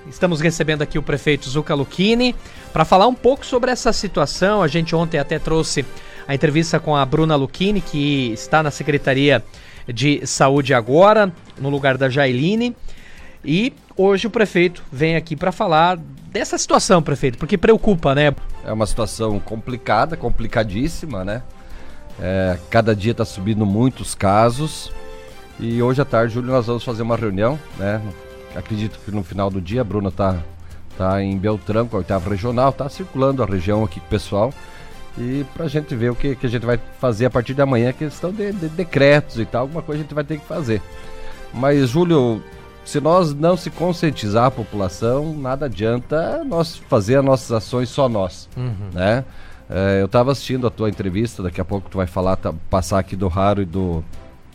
Estamos recebendo aqui o prefeito Zucca Lucchini para falar um pouco sobre essa situação. A gente ontem até trouxe a entrevista com a Bruna Lucchini, que está na Secretaria de Saúde agora, no lugar da Jailine. E hoje o prefeito vem aqui para falar dessa situação, prefeito, porque preocupa, né? É uma situação complicada, complicadíssima, né? Cada dia está subindo muitos casos. E hoje à tarde, Júlio, nós vamos fazer uma reunião, né? Acredito que no final do dia a Bruna tá em Beltrão, com a 8ª Regional, tá circulando a região aqui com o pessoal. E pra gente ver o que a gente vai fazer a partir de amanhã, questão de decretos e tal, alguma coisa a gente vai ter que fazer. Mas, Júlio, se nós não se conscientizar a população, nada adianta nós fazer as nossas ações só nós, né? Eu estava assistindo a tua entrevista, daqui a pouco tu vai falar, passar aqui do Raro e do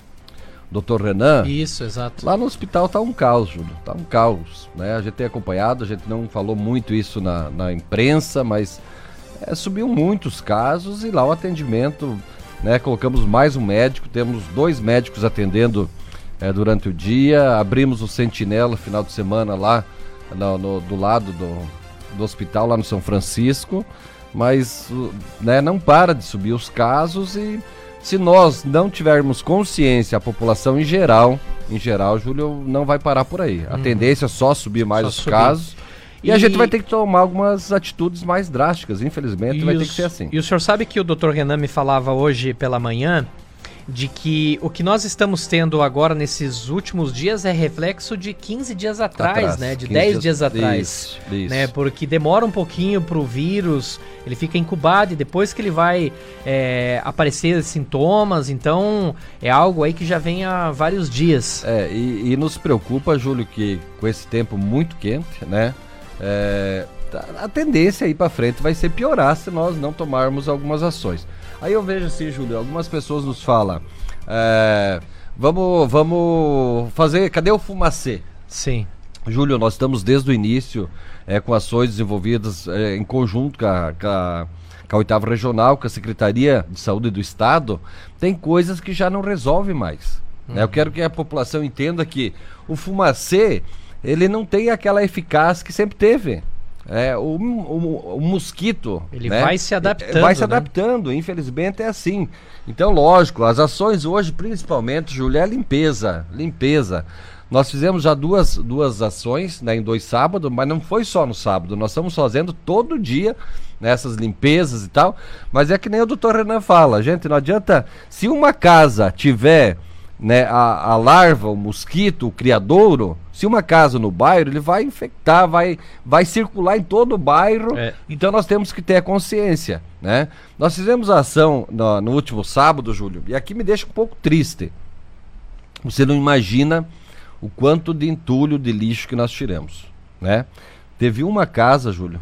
Dr. Renan. Isso, exato. Lá no hospital tá um caos, Júlio, tá um caos, né? A gente tem acompanhado, a gente não falou muito isso na imprensa, mas subiu muitos casos e lá o atendimento, né? Colocamos mais um médico, temos 2 médicos atendendo durante o dia, abrimos o Sentinela final de semana lá do lado do hospital, lá no São Francisco, mas né, não para de subir os casos. E se nós não tivermos consciência, a população em geral, Júlio, não vai parar por aí. A tendência é só subir mais os casos. E a gente vai ter que tomar algumas atitudes mais drásticas, infelizmente vai ter que ser assim. E o senhor sabe que o Dr. Renan me falava hoje pela manhã de que o que nós estamos tendo agora nesses últimos dias é reflexo de 15 dias atrás, né? De 10 dias atrás. Isso. Né? Porque demora um pouquinho pro vírus, ele fica incubado e depois que ele vai aparecer sintomas, então é algo aí que já vem há vários dias. E nos preocupa, Júlio, que com esse tempo muito quente, né? A tendência aí para frente vai ser piorar se nós não tomarmos algumas ações. Aí eu vejo assim, Júlio, algumas pessoas nos falam, vamos fazer, cadê o fumacê? Sim. Júlio, nós estamos desde o início com ações desenvolvidas em conjunto com a 8ª Regional, com a Secretaria de Saúde do Estado. Tem coisas que já não resolve mais. Né? Eu quero que a população entenda que o fumacê, ele não tem aquela eficácia que sempre teve. O mosquito, ele, né? vai se adaptando. Vai se adaptando, infelizmente é assim. Então, lógico, as ações hoje, principalmente, Júlia, é limpeza. Nós fizemos já duas ações, né, em 2 sábados, mas não foi só no sábado. Nós estamos fazendo todo dia nessas limpezas e tal. Mas é que nem o Dr. Renan fala, gente, não adianta, se uma casa tiver, né, a larva, o mosquito, o criadouro, se uma casa no bairro, ele vai infectar, vai circular em todo o bairro. Então nós temos que ter a consciência, né? Nós fizemos a ação no último sábado, Júlio, e aqui me deixa um pouco triste. Você não imagina o quanto de entulho, de lixo que nós tiramos, né? Teve uma casa, Júlio,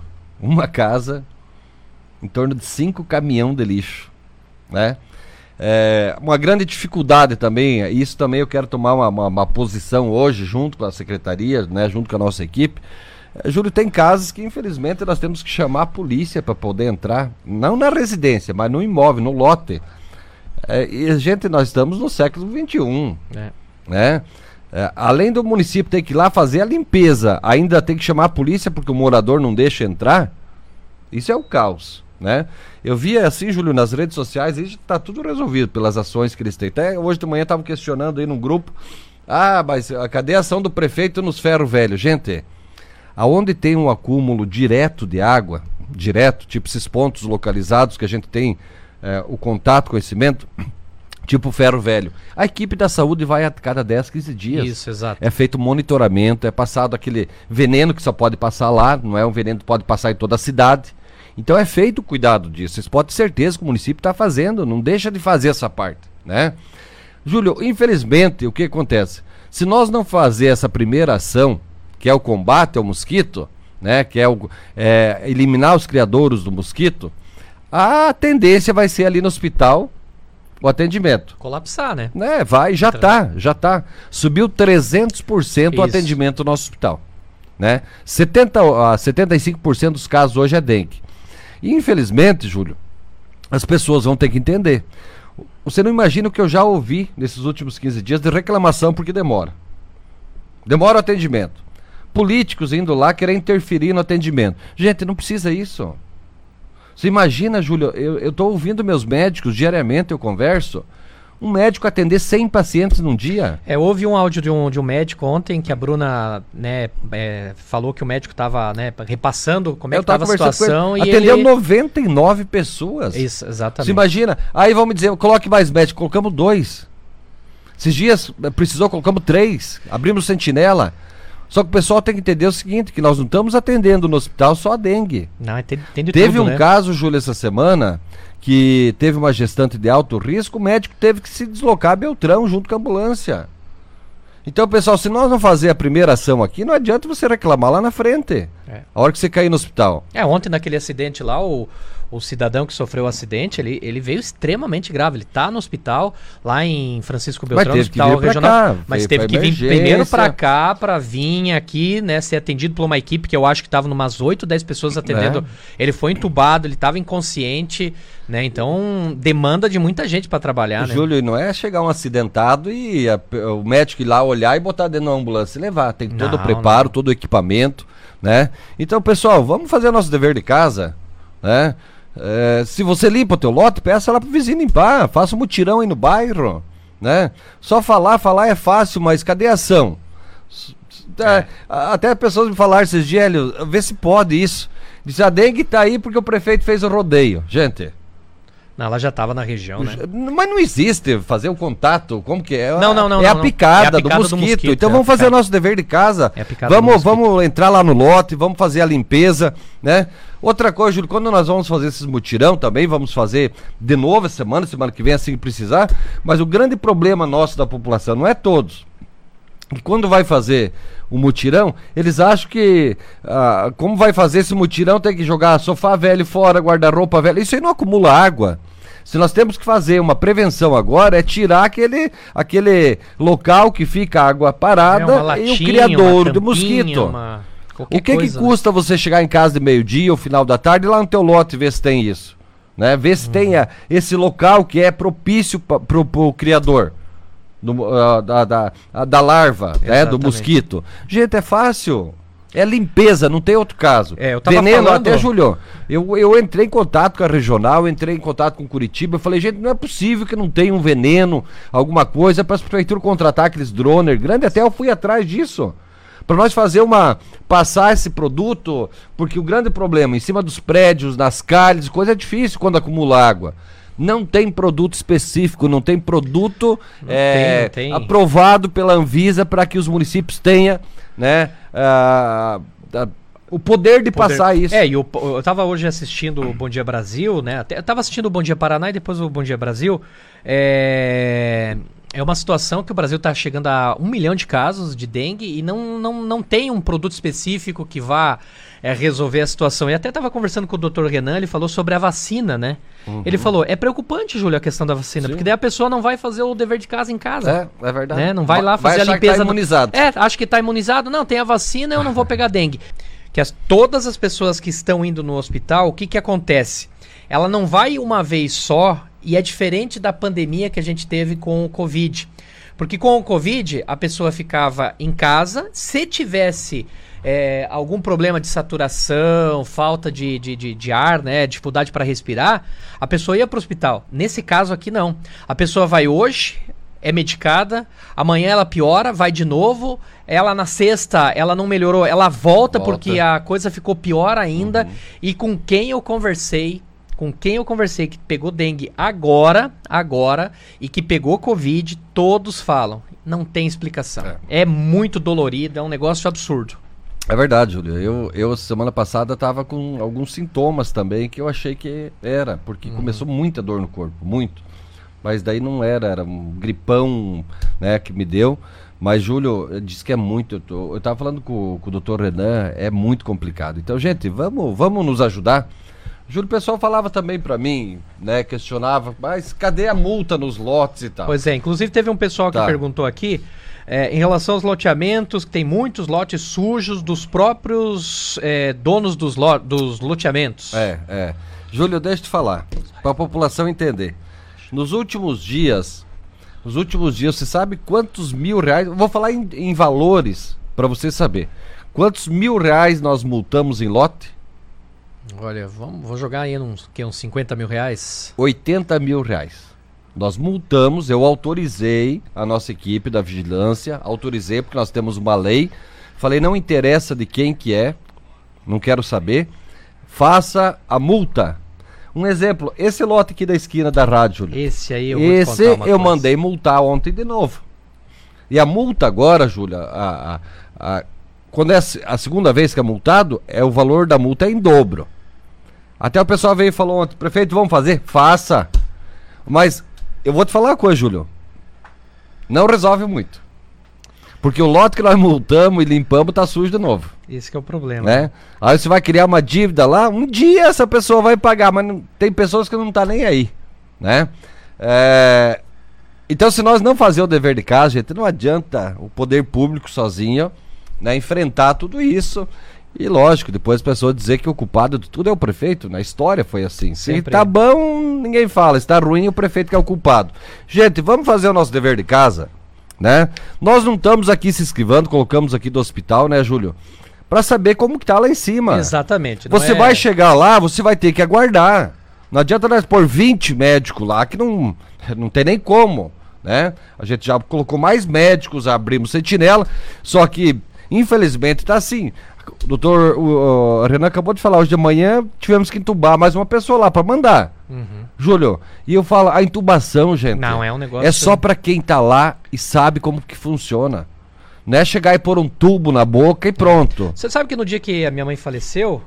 em torno de 5 caminhões de lixo, né? Uma grande dificuldade também, isso também eu quero tomar uma posição hoje junto com a secretaria, né, junto com a nossa equipe. Júlio, tem casos que infelizmente nós temos que chamar a polícia para poder entrar, não na residência, mas no imóvel, no lote. Nós estamos no século XXI, né? Além do município ter que ir lá fazer a limpeza, ainda tem que chamar a polícia porque o morador não deixa entrar. Isso é o caos, né? Eu vi assim, Júlio, nas redes sociais, e está tudo resolvido pelas ações que eles têm. Até hoje de manhã estavam questionando aí num grupo, mas cadê a ação do prefeito nos ferros velhos? Gente, aonde tem um acúmulo direto de água, tipo esses pontos localizados que a gente tem o contato, conhecimento, tipo ferro velho, a equipe da saúde vai a cada 10, 15 dias. Isso, exato. É feito monitoramento, é passado aquele veneno que só pode passar lá, não é um veneno que pode passar em toda a cidade. Então é feito o cuidado disso. Vocês podem ter certeza que o município está fazendo, não deixa de fazer essa parte, né? Júlio, infelizmente, o que acontece? Se nós não fazer essa primeira ação, que é o combate ao mosquito, né? Que é eliminar os criadouros do mosquito, a tendência vai ser ali no hospital o atendimento. Colapsar, né? Já tá. Subiu 300% o atendimento no nosso hospital, né? 75% dos casos hoje é dengue. E infelizmente, Júlio, as pessoas vão ter que entender. Você não imagina o que eu já ouvi nesses últimos 15 dias de reclamação porque demora. Demora o atendimento. políticos indo lá querer interferir no atendimento. Gente, não precisa isso. Você imagina, Júlio, eu tô ouvindo meus médicos, diariamente eu converso, um médico atender 100 pacientes num dia. Houve um áudio de um médico ontem que a Bruna, né, falou que o médico estava, né, repassando como é que estava a situação. E atendeu 99 pessoas. Isso, exatamente. Você imagina? Aí vamos dizer, coloque mais médicos, colocamos 2. Esses dias precisou, colocamos 3. Abrimos sentinela. Só que o pessoal tem que entender o seguinte, que nós não estamos atendendo no hospital só a dengue. Não, teve tudo, um caso, Júlio, essa semana, que teve uma gestante de alto risco, o médico teve que se deslocar a Beltrão junto com a ambulância. Então, pessoal, se nós não fazer a primeira ação aqui, não adianta você reclamar lá na frente. A hora que você cair no hospital. Ontem naquele acidente lá, o cidadão que sofreu o acidente, ele veio extremamente grave. Ele está no hospital, lá em Francisco Beltrão, no hospital regional. Mas teve que vir primeiro para cá, para vir aqui, né, ser atendido por uma equipe que eu acho que estava umas 8, 10 pessoas atendendo. Ele foi entubado, ele estava inconsciente, né? Então, demanda de muita gente para trabalhar, né? Júlio, não é chegar um acidentado e o médico ir lá olhar e botar dentro da ambulância e levar. Tem todo o preparo, todo o equipamento, né? Então, pessoal, vamos fazer nosso dever de casa, né? Se você limpa o teu lote, peça lá pro vizinho limpar, faça um mutirão aí no bairro, né? Só falar é fácil, mas cadê a ação? Até pessoas me falaram esses dias, Hélio, vê se pode isso. Diz, a dengue tá aí porque o prefeito fez o rodeio. Gente... Não, ela já estava na região, né? Mas não existe fazer o contato, como que é? Não. É a picada do mosquito. Então vamos fazer o nosso dever de casa. Vamos entrar lá no lote, vamos fazer a limpeza, né? Outra coisa, Júlio, quando nós vamos fazer esses mutirão também, vamos fazer de novo essa semana que vem assim que precisar, mas o grande problema nosso da população, não é todos, que quando vai fazer o mutirão, eles acham que como vai fazer esse mutirão tem que jogar sofá velho fora, guarda-roupa velho, isso aí não acumula água. Se nós temos que fazer uma prevenção agora, é tirar aquele local que fica água parada latinha, e o criador de mosquito. O que custa você chegar em casa de meio-dia ou final da tarde e lá no teu lote ver se tem isso, né? Ver se tem esse local que é propício pro criador da larva, né, do mosquito. Gente, é fácil. É limpeza, não tem outro caso. Eu tava falando... até, Júlio, eu entrei em contato com a regional, entrei em contato com Curitiba, eu falei, gente, não é possível que não tenha um veneno, alguma coisa, para as prefeituras contratar aqueles drones grandes, até eu fui atrás disso. Para nós passar esse produto, porque o grande problema, em cima dos prédios, nas calhes, coisa é difícil quando acumula água. Não tem produto específico, não tem produto não tem. Aprovado pela Anvisa para que os municípios tenham, né, o poder de passar isso. Eu estava hoje assistindo o Bom Dia Brasil, né? Eu estava assistindo o Bom Dia Paraná e depois o Bom Dia Brasil. É uma situação que o Brasil está chegando a 1 milhão de casos de dengue e não tem um produto específico que vá resolver a situação. E até estava conversando com o Dr. Renan, ele falou sobre a vacina, né? Ele falou, é preocupante, Júlio, a questão da vacina, porque daí a pessoa não vai fazer o dever de casa em casa. É verdade. Né? Não vai lá fazer a limpeza. Que tá imunizado. Acho que está imunizado. Não, tem a vacina, eu não vou pegar dengue. Que todas as pessoas que estão indo no hospital, o que acontece? Ela não vai uma vez só, e é diferente da pandemia que a gente teve com o Covid. Porque com o Covid, a pessoa ficava em casa, se tivesse algum problema de saturação, falta de ar, né, dificuldade para respirar, a pessoa ia para o hospital. Nesse caso aqui, não. A pessoa vai hoje, é medicada, amanhã ela piora, vai de novo, ela na sexta, ela não melhorou, ela volta porque a coisa ficou pior ainda. E com quem eu conversei que pegou dengue agora, e que pegou Covid, todos falam, não tem explicação. É muito dolorido, é um negócio absurdo. É verdade, Júlio. Eu semana passada estava com alguns sintomas também que eu achei que era, porque começou muita dor no corpo, muito. Mas daí não era um gripão, né, que me deu. Mas, Júlio, disse que é muito. Eu estava falando com o Dr. Renan, é muito complicado. Então, gente, vamos nos ajudar. Júlio, o pessoal falava também pra mim, né, questionava, mas cadê a multa nos lotes e tal? Pois é, inclusive teve um pessoal que perguntou aqui, em relação aos loteamentos, que tem muitos lotes sujos dos próprios donos dos loteamentos. Júlio, deixa eu te falar, pra população entender. Nos últimos dias, você sabe quantos R$1.000, eu vou falar em valores, pra você saber. Quantos R$ 1.000 nós multamos em lote? Olha, vou jogar aí uns 50 mil reais. R$ 80 mil. Nós multamos, eu autorizei a nossa equipe da vigilância, autorizei porque nós temos uma lei, falei, não interessa de quem que é, não quero saber, faça a multa. Um exemplo, esse lote aqui da esquina da rádio. Esse aí eu vou te contar uma coisa. Mandei multar ontem de novo. E a multa agora, Júlia, quando é a segunda vez que é multado, o valor da multa é em dobro. Até o pessoal veio e falou ontem, prefeito, vamos fazer? Faça. Mas eu vou te falar uma coisa, Júlio. Não resolve muito. Porque o lote que nós multamos e limpamos tá sujo de novo. Esse que é o problema. Né? Aí você vai criar uma dívida lá, um dia essa pessoa vai pagar, mas tem pessoas que não tá nem aí. Né? Então se nós não fazer o dever de casa, gente, não adianta o poder público sozinho, né, enfrentar tudo isso. E lógico, depois as pessoas dizer que o culpado de tudo é o prefeito. Na história foi assim. Se tá bom, ninguém fala. Se tá ruim, o prefeito que é o culpado. Gente, vamos fazer o nosso dever de casa, né? Nós não estamos aqui se esquivando, colocamos aqui do hospital, né, Júlio? Pra saber como que tá lá em cima. Exatamente. Você vai chegar lá, você vai ter que aguardar. Não adianta nós pôr 20 médicos lá, que não tem nem como, né? A gente já colocou mais médicos, abrimos sentinela, só que, infelizmente, tá assim. O doutor Renan acabou de falar, hoje de manhã tivemos que entubar mais uma pessoa lá pra mandar. Júlio, e eu falo, a intubação, gente, não é um negócio, é só pra quem tá lá e sabe como que funciona. Não é chegar e pôr um tubo na boca e pronto. Você sabe que no dia que a minha mãe faleceu,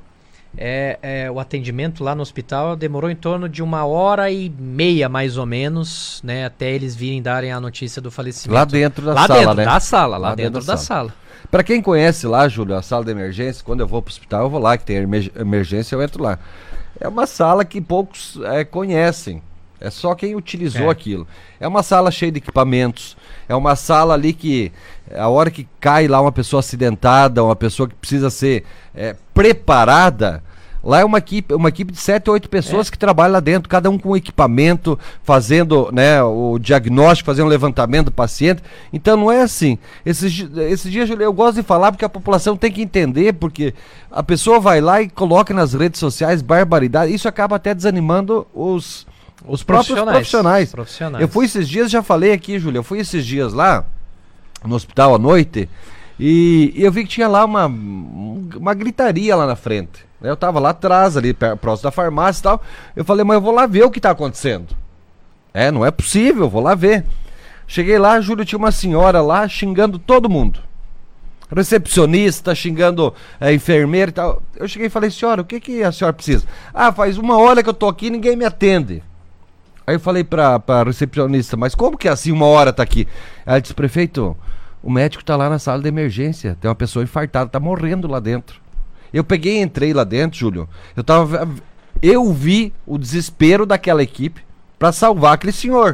o atendimento lá no hospital demorou em torno de 1h30, mais ou menos, né, até eles virem darem a notícia do falecimento. Lá dentro da lá sala, dentro né? Da sala, lá dentro da sala. Pra quem conhece lá, Júlio, a sala de emergência, quando eu vou pro hospital, eu vou lá, que tem emergência, eu entro lá. É uma sala que poucos conhecem. É só quem utilizou aquilo. É uma sala cheia de equipamentos. É uma sala ali que, a hora que cai lá uma pessoa acidentada, uma pessoa que precisa ser preparada, lá é uma equipe de 7 ou 8 pessoas que trabalham lá dentro, cada um com equipamento, fazendo, né, o diagnóstico, fazendo o levantamento do paciente. Então não é assim. Esses dias, Julião, eu gosto de falar porque a população tem que entender, porque a pessoa vai lá e coloca nas redes sociais barbaridade. Isso acaba até desanimando os próprios profissionais. Eu fui esses dias, já falei aqui, Júlio, eu fui esses dias lá no hospital à noite e eu vi que tinha lá uma gritaria lá na frente. Eu tava lá atrás, ali próximo da farmácia e tal. Eu falei, mas eu vou lá ver o que tá acontecendo. Não é possível, eu vou lá ver. Cheguei lá, Júlio, tinha uma senhora lá xingando todo mundo. Recepcionista, xingando enfermeira e tal. Eu cheguei e falei, senhora, o que a senhora precisa? Faz 1 hora que eu tô aqui e ninguém me atende. Aí eu falei pra recepcionista, mas como que assim 1 hora tá aqui? Ela disse, prefeito, o médico tá lá na sala de emergência, tem uma pessoa infartada, tá morrendo lá dentro. Eu peguei e entrei lá dentro, Júlio. Eu vi o desespero daquela equipe pra salvar aquele senhor.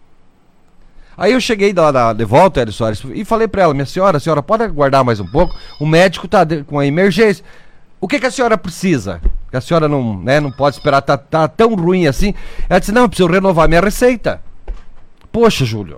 Aí eu cheguei de volta, Hélio Soares, e falei pra ela, minha senhora, a senhora pode aguardar mais um pouco? O médico tá com a emergência. O que a senhora precisa? Que a senhora não pode esperar, tá tão ruim assim. Ela disse, não, eu preciso renovar minha receita. Poxa, Júlio.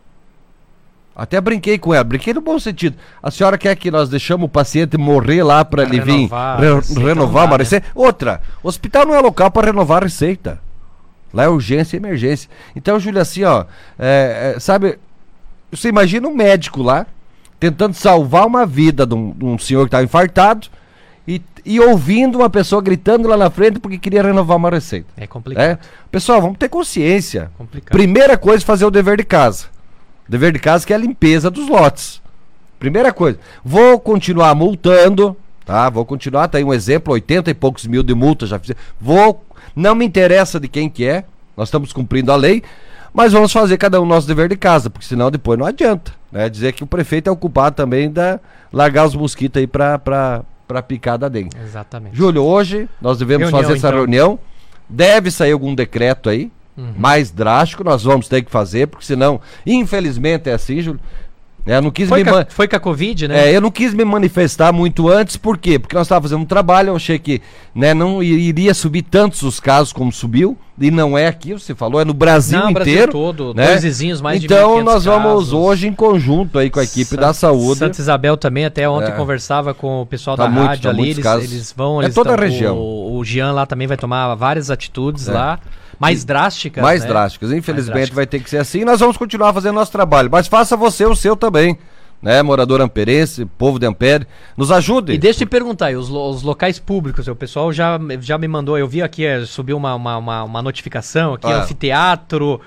Até brinquei com ela, brinquei no bom sentido. A senhora quer que nós deixamos o paciente morrer lá para ele vir renovar uma receita? Outra, o hospital não é local para renovar a receita. Lá é urgência e emergência. Então, Júlio, assim, ó, sabe, você imagina um médico lá, tentando salvar uma vida de um senhor que estava infartado e ouvindo uma pessoa gritando lá na frente porque queria renovar uma receita. É complicado. Pessoal, vamos ter consciência. Complicado. Primeira coisa, fazer o dever de casa. Dever de casa que é a limpeza dos lotes. Primeira coisa. Vou continuar multando, tá? Vou continuar, tá aí um exemplo, 80 e poucos mil de multa já fiz. Não me interessa de quem que é, nós estamos cumprindo a lei, mas vamos fazer cada um nosso dever de casa, porque senão depois não adianta, né? Dizer que o prefeito é o culpado também da largar os mosquitos aí pra picar da dengue. Exatamente. Júlio, hoje nós devemos fazer essa reunião, deve sair algum decreto aí, mais drástico, nós vamos ter que fazer, porque senão, infelizmente é assim, Júlio, Né? Eu não quis Foi com a Covid, né? Eu não quis me manifestar muito antes, por quê? Porque nós estávamos fazendo um trabalho, eu achei que, né, não iria subir tantos os casos como subiu, e não é aqui, você falou, é no Brasil inteiro. Brasil todo, né? 2 vizinhos, mais então, de 1.500 nós vamos casos. hoje em conjunto aí com a equipe da saúde. Santa Isabel também, até ontem conversava com o pessoal da rádio ali, eles vão... toda a região. O Jean lá também vai tomar várias atitudes lá. Mais drásticas, Mais né? drásticas. Infelizmente vai ter que ser assim. Nós vamos continuar fazendo nosso trabalho. Mas faça você o seu também. Né? Morador amperense, povo de Ampere. Nos ajude. E deixa eu te perguntar aí, os locais públicos, o pessoal já me mandou, eu vi aqui, subiu uma notificação aqui, anfiteatro,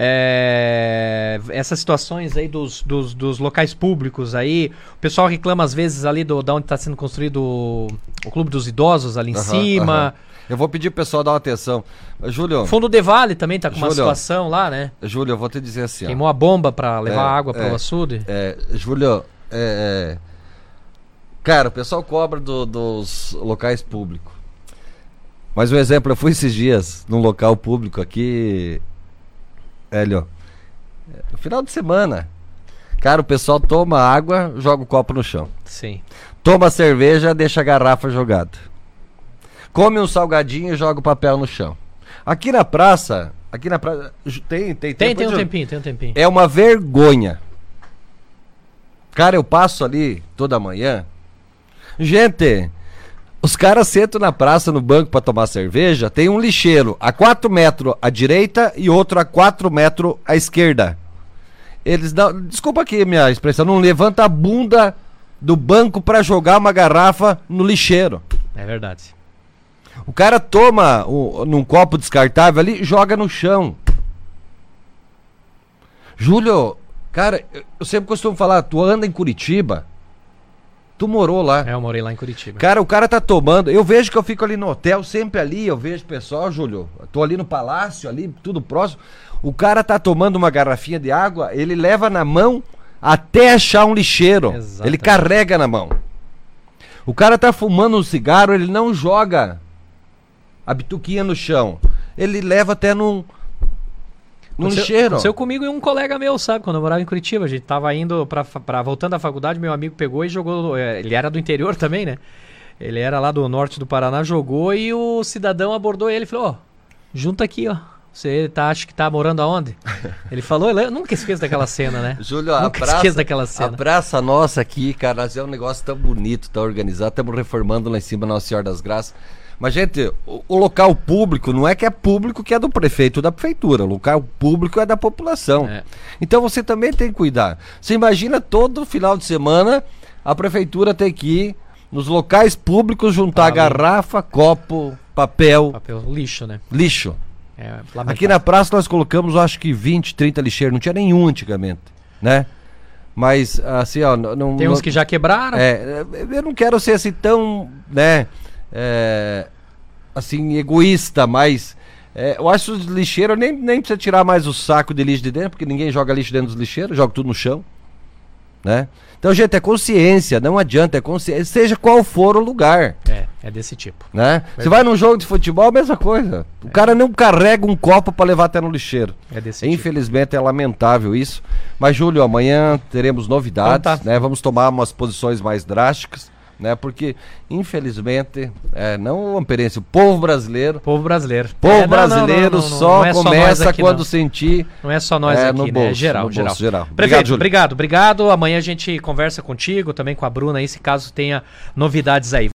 essas situações aí dos locais públicos aí. O pessoal reclama às vezes ali da onde está sendo construído o Clube dos Idosos ali em cima. Eu vou pedir pro pessoal dar uma atenção. Júlio... Fundo de Vale também tá com uma situação lá, né? Júlio, eu vou te dizer assim... Queimou a bomba pra levar água pro açude. Júlio, cara, o pessoal cobra dos locais públicos. Mas um exemplo, eu fui esses dias num local público aqui, Hélio, no final de semana. Cara, o pessoal toma água, joga o copo no chão. Sim. Toma cerveja, deixa a garrafa jogada. Come um salgadinho e joga o papel no chão. Aqui na praça tem um tempinho. É uma vergonha. Cara, eu passo ali toda manhã. Gente, os caras sentam na praça no banco pra tomar cerveja, tem um lixeiro a 4 metros à direita e outro a 4 metros à esquerda. Eles não, desculpa aqui a minha expressão, não levanta a bunda do banco pra jogar uma garrafa no lixeiro. É verdade. O cara toma num copo descartável ali e joga no chão. Júlio, cara, eu sempre costumo falar, tu anda em Curitiba, tu morou lá. Eu morei lá em Curitiba. Cara, o cara tá tomando, eu vejo que eu fico ali no hotel, sempre ali, eu vejo o pessoal, Júlio, tô ali no palácio, ali, tudo próximo. O cara tá tomando uma garrafinha de água, ele leva na mão até achar um lixeiro. Exatamente. Ele carrega na mão. O cara tá fumando um cigarro, ele não joga a bituquinha no chão. Ele leva até num lixeiro. Aconteceu comigo e um colega meu, sabe? Quando eu morava em Curitiba, a gente tava indo voltando da faculdade, meu amigo pegou e jogou. Ele era do interior também, né? Ele era lá do norte do Paraná, jogou e o cidadão abordou ele e falou: junta aqui, ó. Você acha que tá morando aonde? Ele falou, eu nunca esqueço daquela cena, né? Júlio, esqueço daquela cena. A praça nossa aqui, cara, nós é um negócio tão bonito, tão organizado. Estamos reformando lá em cima Nossa Senhora das Graças. Mas, gente, o local público não é que é público que é do prefeito ou da prefeitura. O local público é da população. Então você também tem que cuidar. Você imagina todo final de semana a prefeitura ter que ir nos locais públicos juntar garrafa, copo, papel. Lixo, né? Lixo. Aqui na praça nós colocamos, acho que 20, 30 lixeiros. Não tinha nenhum antigamente, né? Mas, assim, ó... Tem uns que já quebraram. Eu não quero ser assim tão, né... assim, egoísta, mas eu acho que os lixeiros nem precisa tirar mais o saco de lixo de dentro, porque ninguém joga lixo dentro dos lixeiros, joga tudo no chão, né? Então, gente, é consciência, não adianta, é consciência, seja qual for o lugar. É desse tipo. Né? Você vai num jogo de futebol, a mesma coisa. O cara não carrega um copo para levar até no lixeiro. É desse Infelizmente é lamentável isso. Mas, Júlio, amanhã teremos novidades, né? Vamos tomar umas posições mais drásticas. Né? Porque, infelizmente, não o amperense, o povo brasileiro. Povo brasileiro só começa quando sentir. Não é só nós aqui, no né? Bolso, É geral. Prefeito, obrigado. Amanhã a gente conversa contigo, também com a Bruna aí, se caso tenha novidades aí.